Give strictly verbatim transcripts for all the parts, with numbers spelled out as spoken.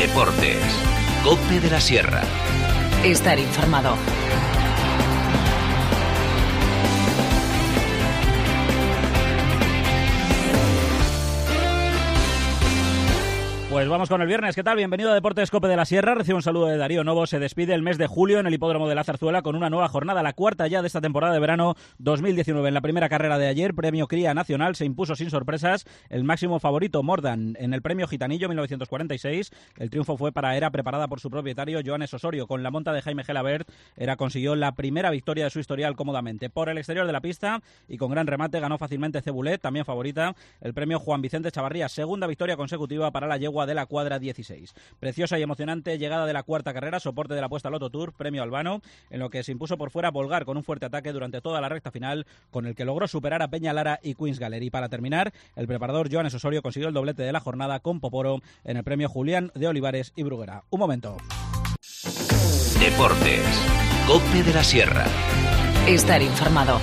Deportes. COPE de la Sierra. Estar informado. Pues vamos con el viernes. ¿Qué tal? Bienvenido a Deportes COPE de la Sierra. Recibe un saludo de Darío Novo. Se despide el mes de julio en el hipódromo de la Zarzuela con una nueva jornada, la cuarta ya de esta temporada de verano dos mil diecinueve. En la primera carrera de ayer, premio Cría Nacional, se impuso sin sorpresas el máximo favorito Mordan. En el premio Gitanillo mil novecientos cuarenta y seis, el triunfo fue para Era, preparada por su propietario Joanes Osorio. Con la monta de Jaime Gelabert, Era consiguió la primera victoria de su historial cómodamente. Por el exterior de la pista y con gran remate ganó fácilmente Cebulet, también favorita, el premio Juan Vicente Chavarría, segunda victoria consecutiva para la yegua de la cuadra dieciséis. Preciosa y emocionante llegada de la cuarta carrera, soporte de la apuesta Loto Tour, premio Albano, en lo que se impuso por fuera Volgar con un fuerte ataque durante toda la recta final, con el que logró superar a Peña Lara y Queens Gallery. Para terminar, el preparador Joanes Osorio consiguió el doblete de la jornada con Poporo en el premio Julián de Olivares y Bruguera. Un momento. Deportes. COPE de la Sierra. Estar informado.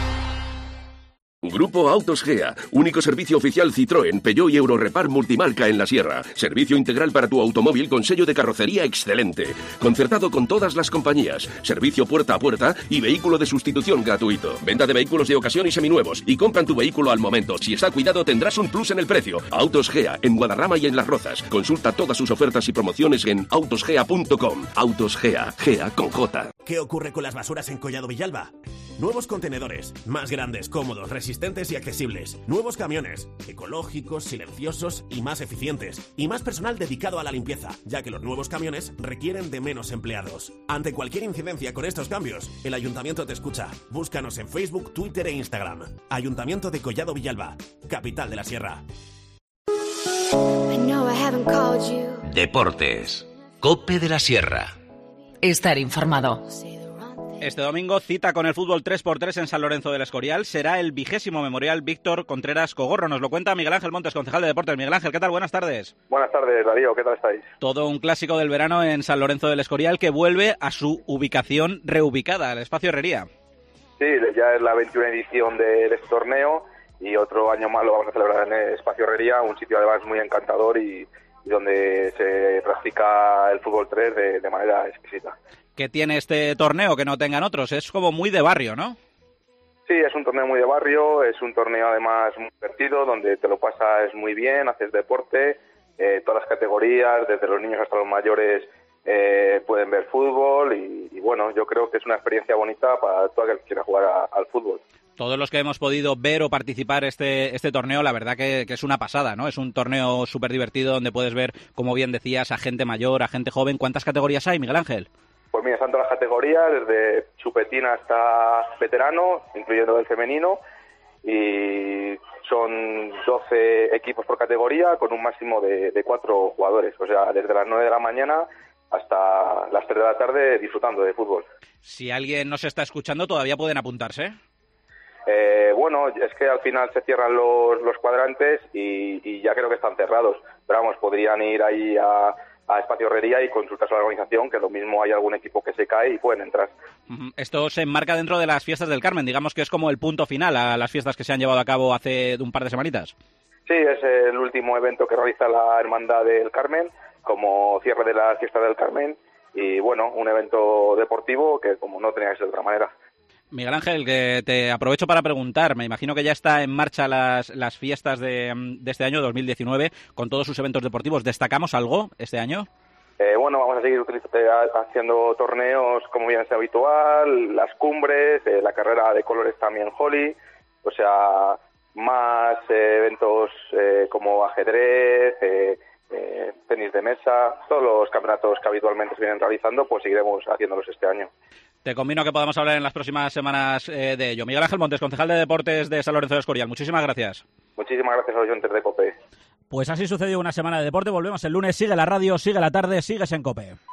Grupo Autos Gea, único servicio oficial Citroën, Peugeot y Eurorepar multimarca en la Sierra. Servicio integral para tu automóvil con sello de carrocería excelente. Concertado con todas las compañías. Servicio puerta a puerta y vehículo de sustitución gratuito. Venta de vehículos de ocasión y seminuevos. Y compran tu vehículo al momento. Si está cuidado tendrás un plus en el precio. Autos Gea, en Guadarrama y en Las Rozas. Consulta todas sus ofertas y promociones en autosgea punto com. Autos Gea, Gea con J. ¿Qué ocurre con las basuras en Collado Villalba? Nuevos contenedores, más grandes, cómodos, resistentes y accesibles. Nuevos camiones, ecológicos, silenciosos y más eficientes. Y más personal dedicado a la limpieza, ya que los nuevos camiones requieren de menos empleados. Ante cualquier incidencia con estos cambios, el Ayuntamiento te escucha. Búscanos en Facebook, Twitter e Instagram. Ayuntamiento de Collado Villalba, capital de la Sierra. Deportes. COPE de la Sierra. Estar informado. Este domingo, cita con el fútbol tres por tres en San Lorenzo del Escorial. Será el vigésimo memorial Víctor Contreras Cogorro. Nos lo cuenta Miguel Ángel Montes, concejal de Deportes. Miguel Ángel, ¿qué tal? Buenas tardes. Buenas tardes, Darío. ¿Qué tal estáis? Todo un clásico del verano en San Lorenzo del Escorial que vuelve a su ubicación reubicada, el Espacio Herrería. Sí, ya es la veintiuna edición de este torneo y otro año más lo vamos a celebrar en el Espacio Herrería, un sitio además muy encantador y, y donde se practica el fútbol tres de, de manera exquisita. ¿Qué tiene este torneo que no tengan otros? Es como muy de barrio, ¿no? Sí, es un torneo muy de barrio, es un torneo además muy divertido, donde te lo pasas muy bien, haces deporte, eh, todas las categorías, desde los niños hasta los mayores eh, pueden ver fútbol y, y bueno, yo creo que es una experiencia bonita para todo aquel que quiera jugar a, al fútbol. Todos los que hemos podido ver o participar este este torneo, la verdad que, que es una pasada, ¿no? Es un torneo súper divertido donde puedes ver, como bien decías, a gente mayor, a gente joven. ¿Cuántas categorías hay, Miguel Ángel? Pues mira, están todas las categorías, desde chupetín hasta veterano, incluyendo el femenino, y son doce equipos por categoría con un máximo de, de cuatro jugadores, o sea, desde las nueve de la mañana hasta las tres de la tarde disfrutando de fútbol. Si alguien nos está escuchando, todavía pueden apuntarse. Eh, bueno, es que al final se cierran los, los cuadrantes y, y ya creo que están cerrados, pero vamos, podrían ir ahí a... a Espacio Herrería y consultarse a la organización, que lo mismo hay algún equipo que se cae y pueden entrar. Esto se enmarca dentro de las fiestas del Carmen, digamos que es como el punto final a las fiestas que se han llevado a cabo hace un par de semanitas. Sí, es el último evento que realiza la Hermandad del Carmen, como cierre de las fiestas del Carmen, y bueno, un evento deportivo que como no tenía que ser de otra manera. Miguel Ángel, que te aprovecho para preguntar, me imagino que ya está en marcha las, las fiestas de, de este año, dos mil diecinueve, con todos sus eventos deportivos. ¿Destacamos algo este año? Eh, bueno, vamos a seguir haciendo torneos como bien es habitual, las cumbres, eh, la carrera de colores también Holly, o sea, más eh, eventos eh, como ajedrez, eh, eh, tenis de mesa, todos los campeonatos que habitualmente se vienen realizando, pues seguiremos haciéndolos este año. Te convino que podamos hablar en las próximas semanas eh, de ello. Miguel Ángel Montes, concejal de Deportes de San Lorenzo del Escorial. Muchísimas gracias. Muchísimas gracias a los oyentes de COPE. Pues así sucedió una semana de deporte. Volvemos el lunes. Sigue la radio, sigue la tarde, sigues en COPE.